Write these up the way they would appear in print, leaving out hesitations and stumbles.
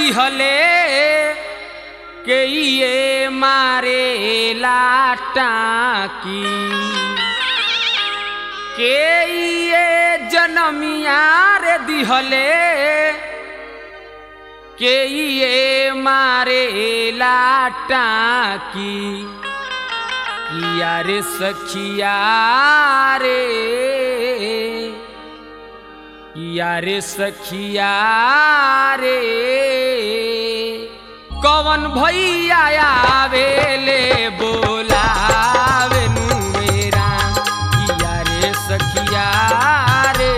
दिहले के ये मारे लाटाकी के ये जनमिया रे दिहले के ये मारे लाटाकी किया रे सखिया रे किया रे सखिया रे कवन भैया आवेले बोलावे नु मेरा किया रे सखिया रे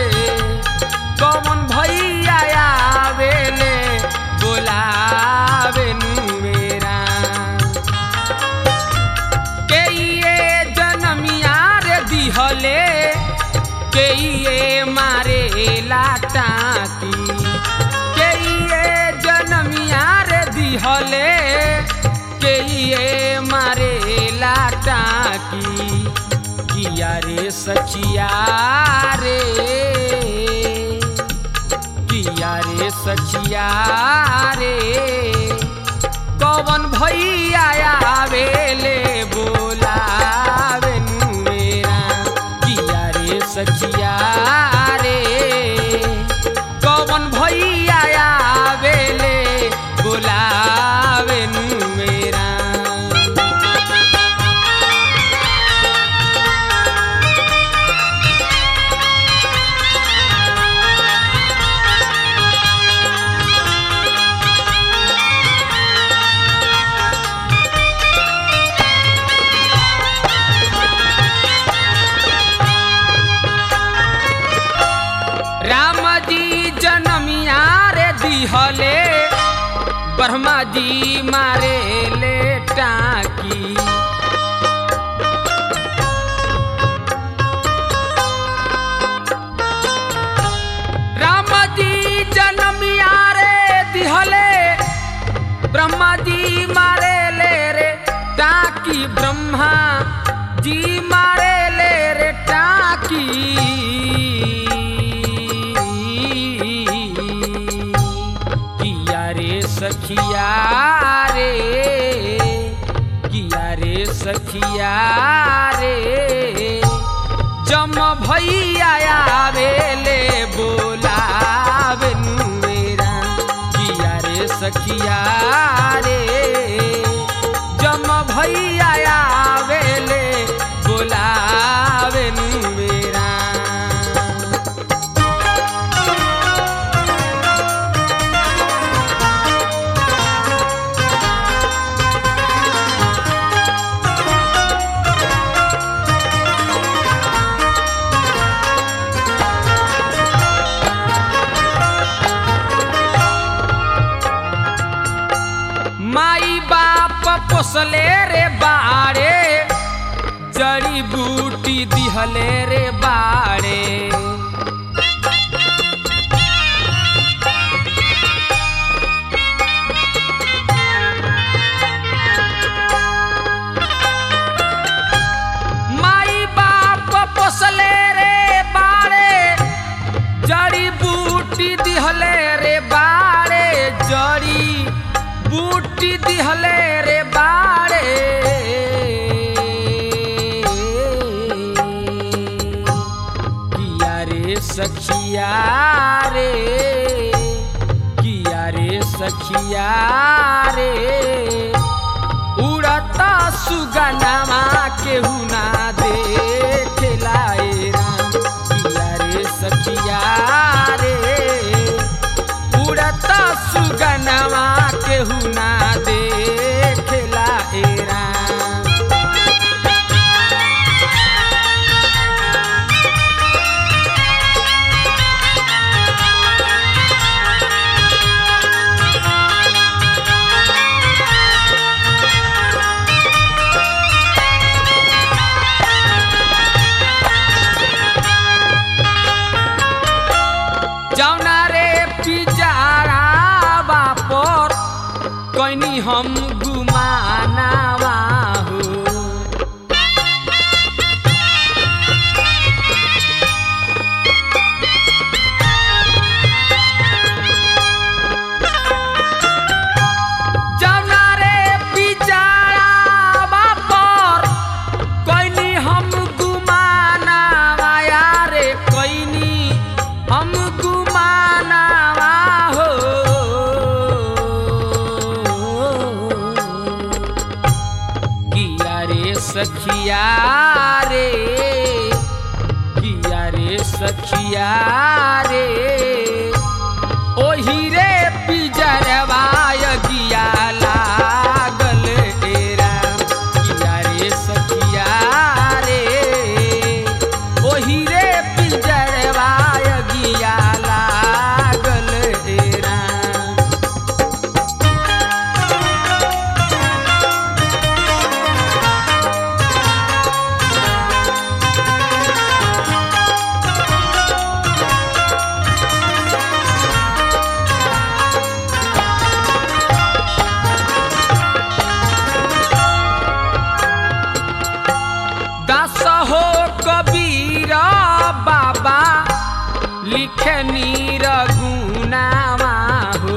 कवन भैया आवेले बोलावे नु मेरा के ये जनमिया रे दिहले के ये मारे लाटाकी के ये जनमिया रे दिहले के ये मारे लाटाकी किया रे सखिया रे किया रे सखिया रे कवन भैया आवेले बोलावे नु मेरा किया रे सखिया रे कवन भैया आवेले बोलावे नु मेरा राम जी जनमिया रे दिहले ब्रह्मा जी मारे ले टाकी राम जी जनमिया रे दिहले ब्रह्मा जी मारे ले रे टाकी ब्रह्मा जी मारे ले रे टाकी सखिया रे किया रे सखिया रे जम भैया आवेले बोलावे नु मेरा किया रे सखिया रे जम भैया आवेले बोलावे नु मेरा माई बाप पोसले रे बाड़े जड़ी बूटी दिहले रे बाड़े माई बाप पोसले रे बाड़े जड़ी बूटी दिहले रे बाड़े जड़ी बूटी दिहले रे बाड़े किया रे सखिया रे किया रे सखिया रे उड़ता सुगनमा केहू ना देखेला राम किया रे सखिया रे उड़ता सुगनमा केहू ना देखेला राम जौना रे पिजारा बापर कैनी हम गुमानावा हो सखिया रे किया रे सखिया रे ओही रे पिजरवा गिया लागल एरा किया रे सखिया रे ओही रे पिजरवा गिया लागल एरा। दास हो कबीर बाबा लिखे नीर गुनावा हो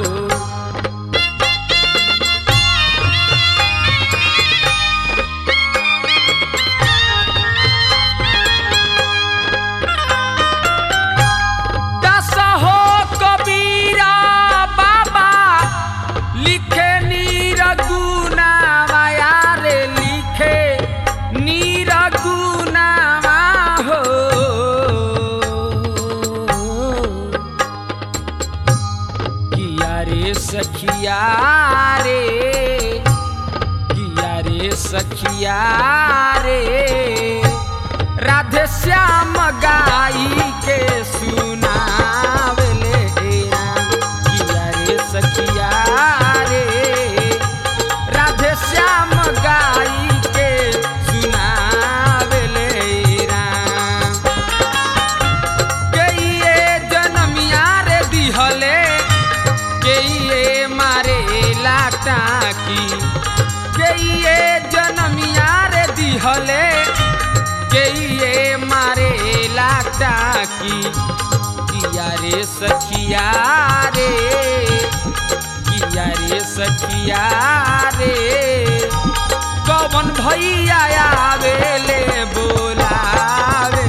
दास हो कबीर बाबा लिखे नीर गुनावा यारे लिखे नीर गुनावा हो किया रे सखिया रे किया रे सखिया रे राधे श्याम गाई के सुनावले किया रे सखिया रे राधे श्याम गाई के सुनावले के जनमिया रे दिहले के मारे लाटाकी के जनमिया रे दिहले के मारे लाटाकी किया रे सखिया रे किया रे सखिया रे कौन भैया आवेले बोलावे